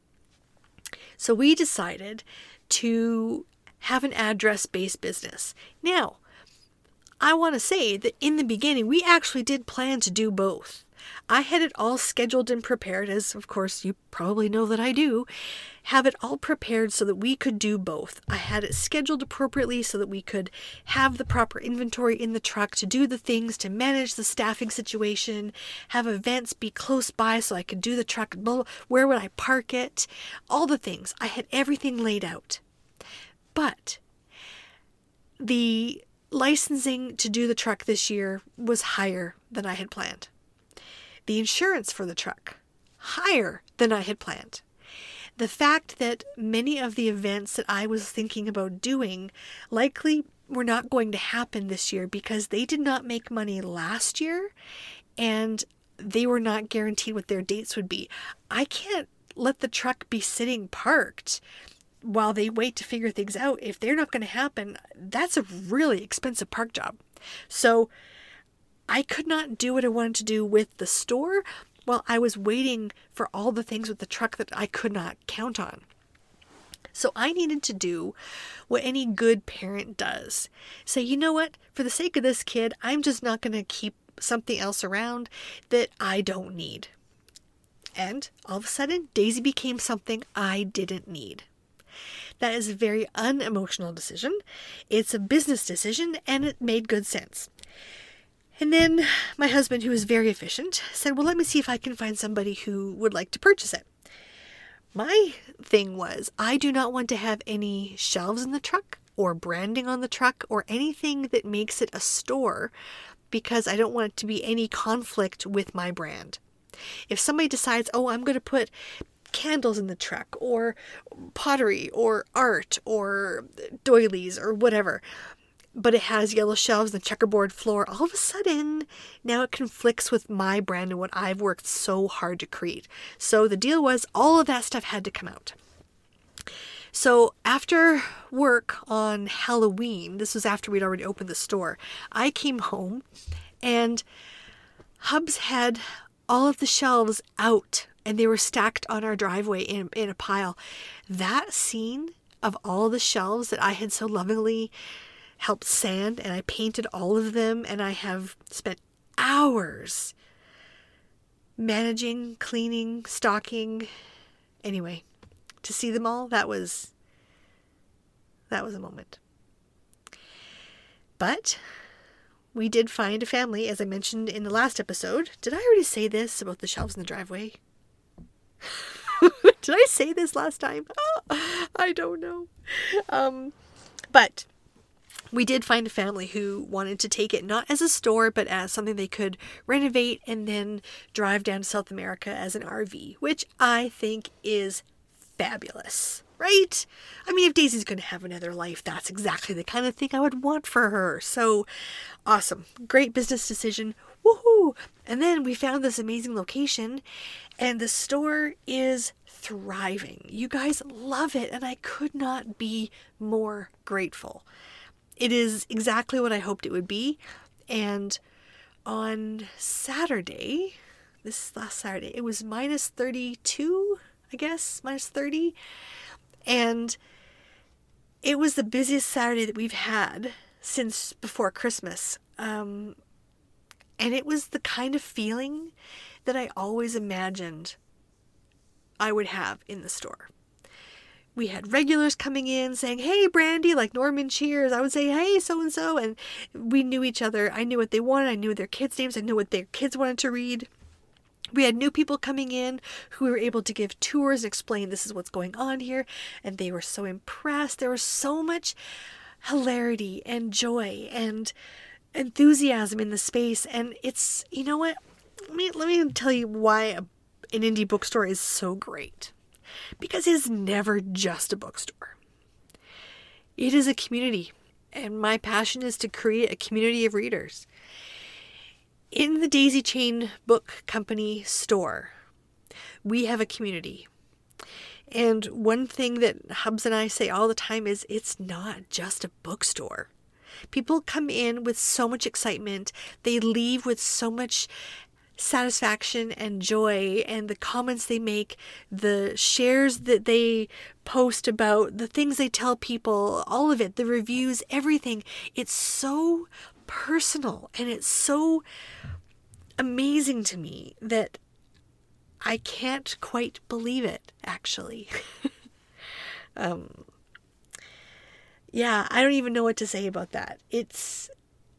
So we decided to have an address-based business. Now, I want to say that in the beginning, we actually did plan to do both. I had it all scheduled and prepared, as of course you probably know that I do, have it all prepared so that we could do both. I had it scheduled appropriately so that we could have the proper inventory in the truck to do the things, to manage the staffing situation, have events be close by so I could do the truck, where would I park it, all the things. I had everything laid out. But the licensing to do the truck this year was higher than I had planned. The insurance for the truck, higher than I had planned. The fact that many of the events that I was thinking about doing likely were not going to happen this year because they did not make money last year and they were not guaranteed what their dates would be. I can't let the truck be sitting parked while they wait to figure things out. If they're not going to happen, that's a really expensive park job. So I could not do what I wanted to do with the store while I was waiting for all the things with the truck that I could not count on. So I needed to do what any good parent does. Say, you know what? For the sake of this kid, I'm just not going to keep something else around that I don't need. And all of a sudden, Daisy became something I didn't need. That is a very unemotional decision. It's a business decision, and it made good sense. And then my husband, who is very efficient, said, well, let me see if I can find somebody who would like to purchase it. My thing was, I do not want to have any shelves in the truck or branding on the truck or anything that makes it a store because I don't want it to be any conflict with my brand. If somebody decides, oh, I'm going to put candles in the truck or pottery or art or doilies or whatever, but it has yellow shelves and checkerboard floor, all of a sudden now it conflicts with my brand and what I've worked so hard to create. So the deal was all of that stuff had to come out. So after work on Halloween, this was after we'd already opened the store, I came home and Hubs had all of the shelves out and they were stacked on our driveway in a pile. That scene of all the shelves that I had so lovingly helped sand, and I painted all of them, and I have spent hours managing, cleaning, stocking. Anyway, to see them all, that was a moment. But we did find a family, as I mentioned in the last episode. Did I already say this about the shelves in the driveway? Did I say this last time? Oh, I don't know. But we did find a family who wanted to take it not as a store, but as something they could renovate and then drive down to South America as an RV, which I think is fabulous, right? I mean, if Daisy's going to have another life, that's exactly the kind of thing I would want for her. So awesome. Great business decision. Woohoo! And then we found this amazing location and the store is thriving. You guys love it and I could not be more grateful. It is exactly what I hoped it would be. And on Saturday, this last Saturday, it was minus 32, I guess, minus 30. And it was the busiest Saturday that we've had since before Christmas. And it was the kind of feeling that I always imagined I would have in the store. We had regulars coming in saying, "Hey, Brandy," like Norman Cheers. I would say, "Hey, so-and-so." And we knew each other. I knew what they wanted. I knew their kids' names. I knew what their kids wanted to read. We had new people coming in who were able to give tours and explain this is what's going on here. And they were so impressed. There was so much hilarity and joy and enthusiasm in the space. And it's, you know what? Let me tell you why an indie bookstore is so great. Because it's never just a bookstore. It is a community. And my passion is to create a community of readers. In the Daisy Chain Book Company store, we have a community. And one thing that Hubs and I say all the time is it's not just a bookstore. People come in with so much excitement. They leave with so much satisfaction and joy, and the comments they make, the shares that they post about, the things they tell people, all of it, the reviews, everything. It's so personal and it's so amazing to me that I can't quite believe it, actually. Yeah, I don't even know what to say about that. It's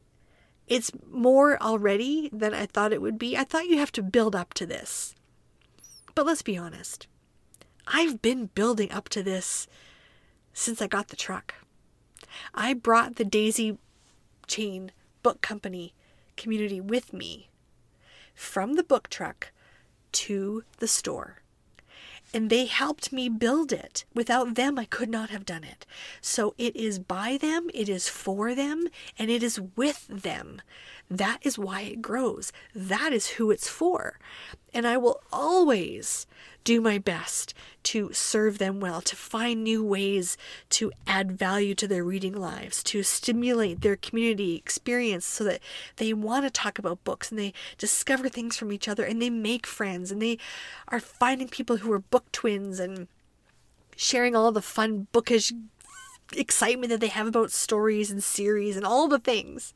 more already than I thought it would be. I thought you have to build up to this. But let's be honest. I've been building up to this since I got the truck. I brought the Daisy Chain Book Company community with me from the book truck to the store. And they helped me build it. Without them, I could not have done it. So it is by them, it is for them, and it is with them. That is why it grows. That is who it's for. And I will always do my best to serve them well, to find new ways to add value to their reading lives, to stimulate their community experience so that they want to talk about books and they discover things from each other and they make friends and they are finding people who are book twins and sharing all the fun bookish excitement that they have about stories and series and all the things.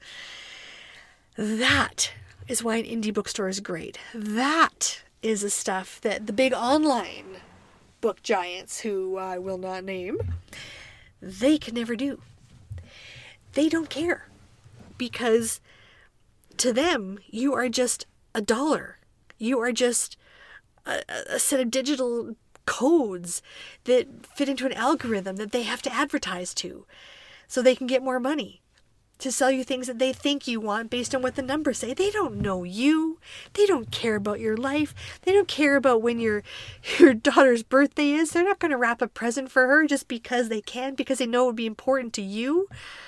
That is why an indie bookstore is great. That is the stuff that the big online book giants, who I will not name, they can never do. They don't care. Because to them, you are just $1. You are just a set of digital codes that fit into an algorithm that they have to advertise to so they can get more money to sell you things that they think you want based on what the numbers say. They don't know you. They don't care about your life. They don't care about when your daughter's birthday is. They're not going to wrap a present for her just because they can, because they know it would be important to you.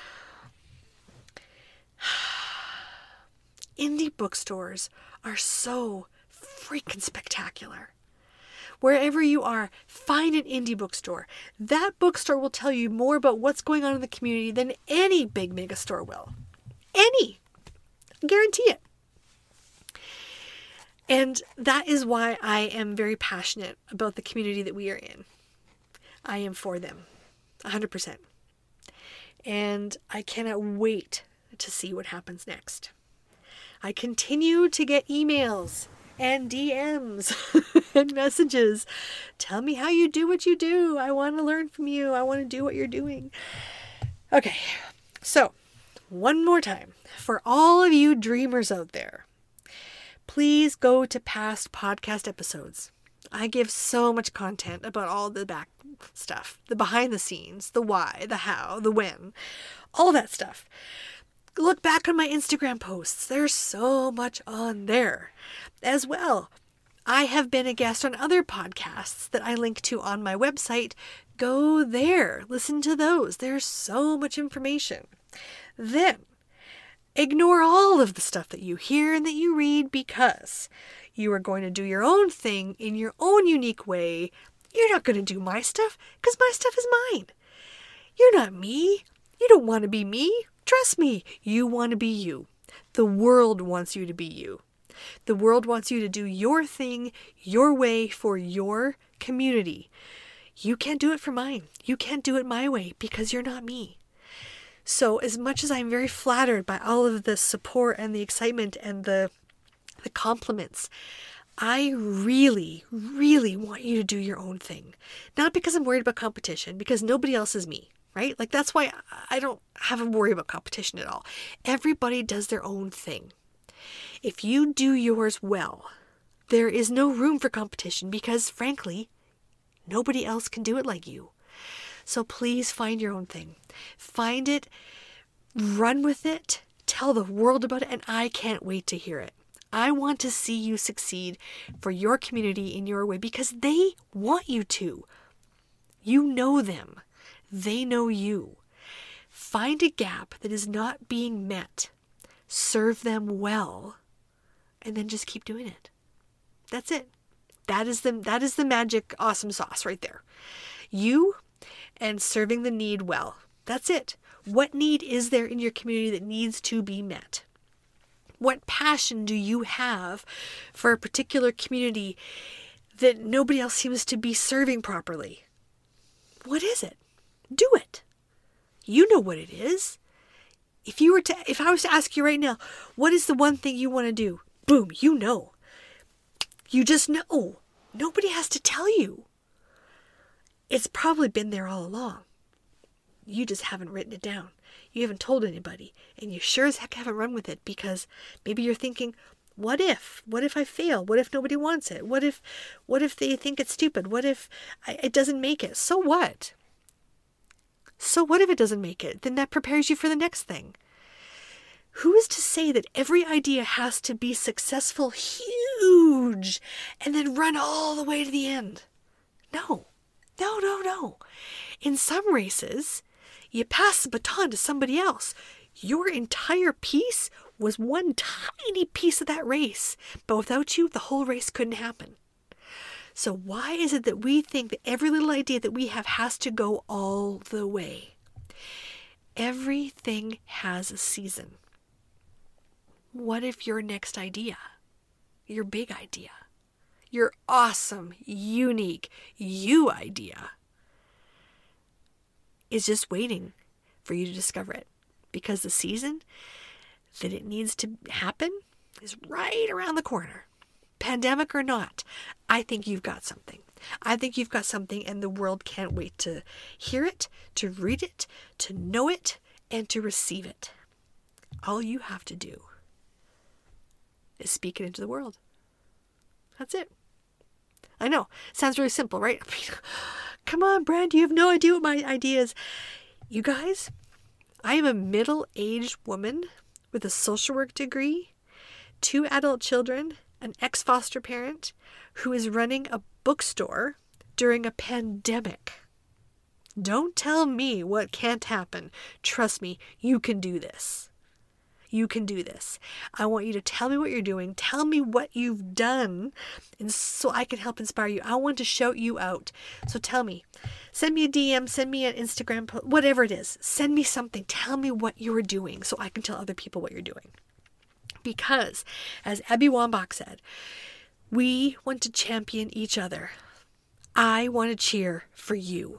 Indie bookstores are so freaking spectacular. Wherever you are, find an indie bookstore. That bookstore will tell you more about what's going on in the community than any big mega store will. Any. I guarantee it. And that is why I am very passionate about the community that we are in. I am for them. 100%. And I cannot wait to see what happens next. I continue to get emails and DMs and messages. Tell me how you do what you do. I want to learn from you. I want to do what you're doing. Okay, so one more time. For all of you dreamers out there, please go to past podcast episodes. I give so much content about all the back stuff, the behind the scenes, the why, the how, the when, all that stuff. Look back on my Instagram posts. There's so much on there as well. I have been a guest on other podcasts that I link to on my website. Go there. Listen to those. There's so much information. Then, ignore all of the stuff that you hear and that you read because you are going to do your own thing in your own unique way. You're not going to do my stuff because my stuff is mine. You're not me. You don't want to be me. Trust me, you want to be you. The world wants you to be you. The world wants you to do your thing, your way, for your community. You can't do it for mine. You can't do it my way because you're not me. So as much as I'm very flattered by all of the support and the excitement and the compliments, I really, really want you to do your own thing. Not because I'm worried about competition, because nobody else is me, right? Like, that's why I don't have a worry about competition at all. Everybody does their own thing. If you do yours well, there is no room for competition because, frankly, nobody else can do it like you. So please find your own thing. Find it, run with it, tell the world about it, and I can't wait to hear it. I want to see you succeed for your community in your way because they want you to. You know them. They know you. Find a gap that is not being met. Serve them well, and then just keep doing it. That's it. That is the magic awesome sauce right there. You and serving the need well. That's it. What need is there in your community that needs to be met? What passion do you have for a particular community that nobody else seems to be serving properly? What is it? Do it. You know what it is. If I was to ask you right now, what is the one thing you want to do? Boom, you know. You just know. Nobody has to tell you. It's probably been there all along. You just haven't written it down. You haven't told anybody. And you sure as heck haven't run with it because maybe you're thinking, what if? What if I fail? What if nobody wants it? What if they think it's stupid? What if it doesn't make it? So what? So what if it doesn't make it? Then that prepares you for the next thing. Who is to say that every idea has to be successful, huge, and then run all the way to the end? No. In some races, you pass the baton to somebody else. Your entire piece was one tiny piece of that race, but without you, the whole race couldn't happen. So why is it that we think that every little idea that we have has to go all the way? Everything has a season. What if your next idea, your big idea, your awesome, unique, you idea is just waiting for you to discover it? Because the season that it needs to happen is right around the corner. Pandemic or not, I think you've got something. I think you've got something, and the world can't wait to hear it, to read it, to know it, and to receive it. All you have to do is speak it into the world. That's it. I know, sounds really simple, right? I mean, come on, Brand, you have no idea what my idea is. You guys, I am a middle-aged woman with a social work degree, 2 adult children, an ex-foster parent who is running a bookstore during a pandemic. Don't tell me what can't happen. Trust me, you can do this. You can do this. I want you to tell me what you're doing. Tell me what you've done, and so I can help inspire you. I want to shout you out. So tell me. Send me a DM, send me an Instagram post, whatever it is. Send me something. Tell me what you're doing so I can tell other people what you're doing. Because, as Abby Wambach said, we want to champion each other. I want to cheer for you.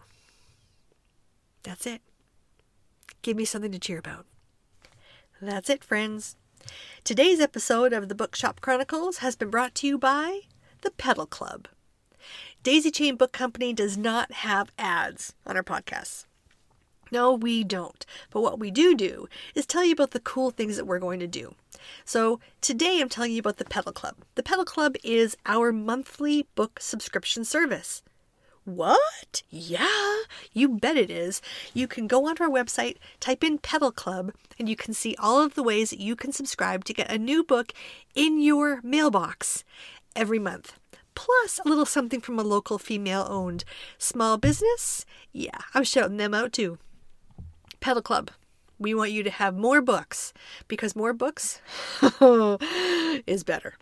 That's it. Give me something to cheer about. That's it, friends. Today's episode of the Bookshop Chronicles has been brought to you by the Petal Club. Daisy Chain Book Company does not have ads on our podcasts. No, we don't. But what we do is tell you about the cool things that we're going to do. So today I'm telling you about the Petal Club. The Petal Club is our monthly book subscription service. What? Yeah, you bet it is. You can go onto our website, type in Petal Club, and you can see all of the ways that you can subscribe to get a new book in your mailbox every month. Plus a little something from a local female-owned small business. Yeah, I'm shouting them out too. Petal Club. We want you to have more books because more books is better.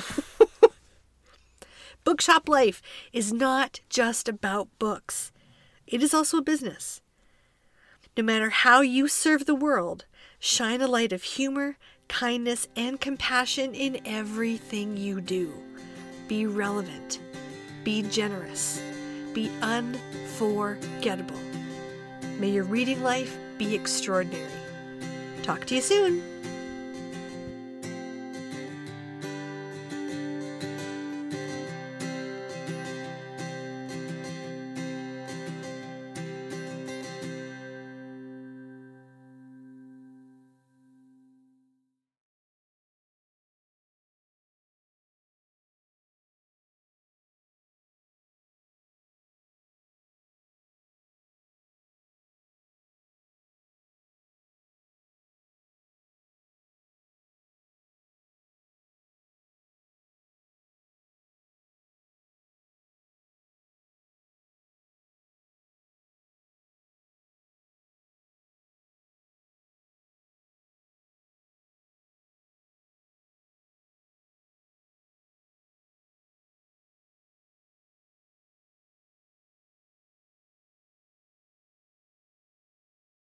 Bookshop life is not just about books. It is also a business. No matter how you serve the world, shine a light of humor, kindness, and compassion in everything you do. Be relevant. Be generous. Be unforgettable. May your reading life be extraordinary. Talk to you soon.